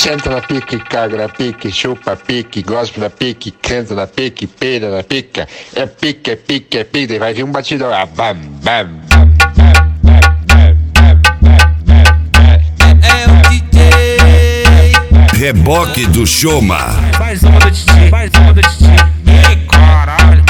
Senta na pique, caga na pique, chupa pique, gospe na pique, canta na pique, peida na pica. É pique, é pique, é pique, vai vir um batidão. Ah, bam, bam, bam, é o DJ Reboque do Choma. Mais uma do DJ, mais uma do DJ. Ei, caralho.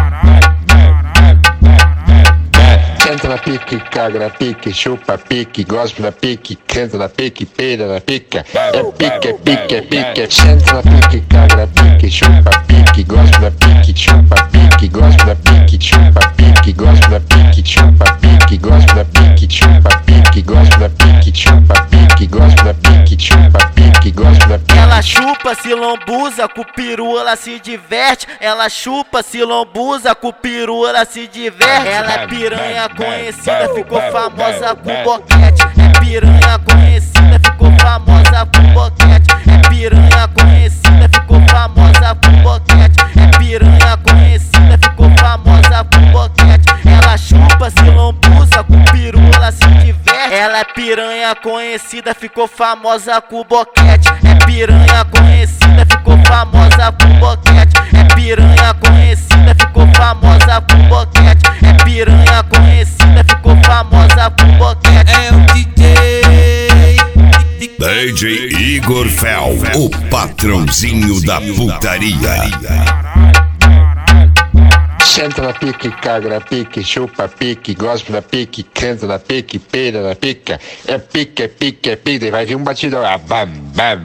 Senta na pique, caga na pique, chupa pique, gospe na pique, canta na pique, peida na pica. É pique, é pique, é pique. Senta na pique, caga na pique, chupa pique, gospe na pique, chupa pique, gospe na pique, chupa pique, gospe na pique, chupa pique, gospe na pique, chupa pique, gospe na pique, chupa pique, gospe na pique, chupa pique, gospe na pique. Ela chupa, se lambuza, com o peru ela se diverte. Ela chupa, se lambuza, com o peru ela se diverte. Ela é piranha conhecida, ficou famosa com boquete. É piranha conhecida, ficou famosa com boquete. É piranha conhecida, ficou famosa com boquete. É piranha conhecida, ficou famosa com boquete. Ela chupa, se lambuza, com o peru ela se diverte. Ela é piranha conhecida, ficou famosa com boquete. É piranha conhecida, ficou famosa com boquete. É piranha conhecida, ficou famosa com boquete. É piranha conhecida, ficou famosa com boquete. É o DJ Igor Fel, o patrãozinho da putaria. Senta na pique, caga na pique, chupa pique, gospe na pique, canta na pique, peida na pica. É pique, é pique, é pique, vai vir um batidão. Ah, bam, bam,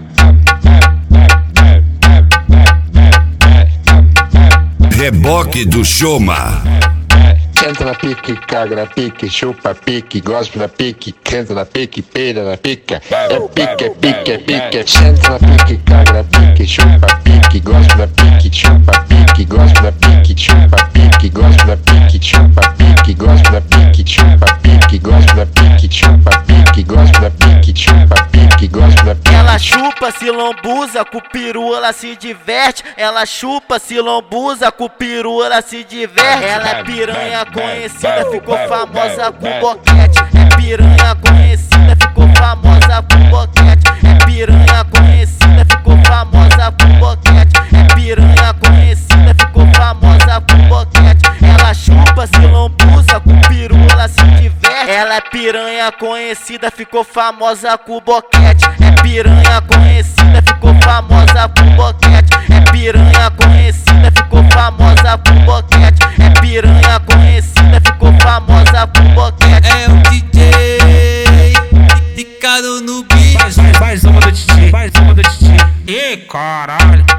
Reboque do Choma. Senta na pique, caga na pique, chupa pique, gospe na pique, canta na pique, peida na pica. É pique, é pique, é pique. Senta na pique, caga na pique, chupa pique, gospe na pique, chupa pique, gospe na pique, chupa pique, gospe na pique, chupa pique, gospe na pique, chupa pique, gospe na pique, chupa pique, gospe na pique, chupa pique, gospe na pique. Ela chupa, se lambuza, com o peru ela se diverte. Ela chupa, se lambuza, com o peru ela se diverte. Ela é piranha conhecida, ficou famosa com boquete. É piranha conhecida, ficou famosa com boquete. É piranha conhecida, ficou famosa com boquete. É piranha conhecida, ficou famosa com boquete. Ela chupa, se lambuza, com o peru ela se diverte. Ela é piranha conhecida, ficou famosa com boquete. É piranha conhecida, ficou famosa com boquete. É piranha conhecida, ficou famosa com boquete. É piranha conhecida, ficou famosa com boquete. É o DJ Ricardo no beat. Mais uma do DJ, mais uma do DJ. Ei, caralho.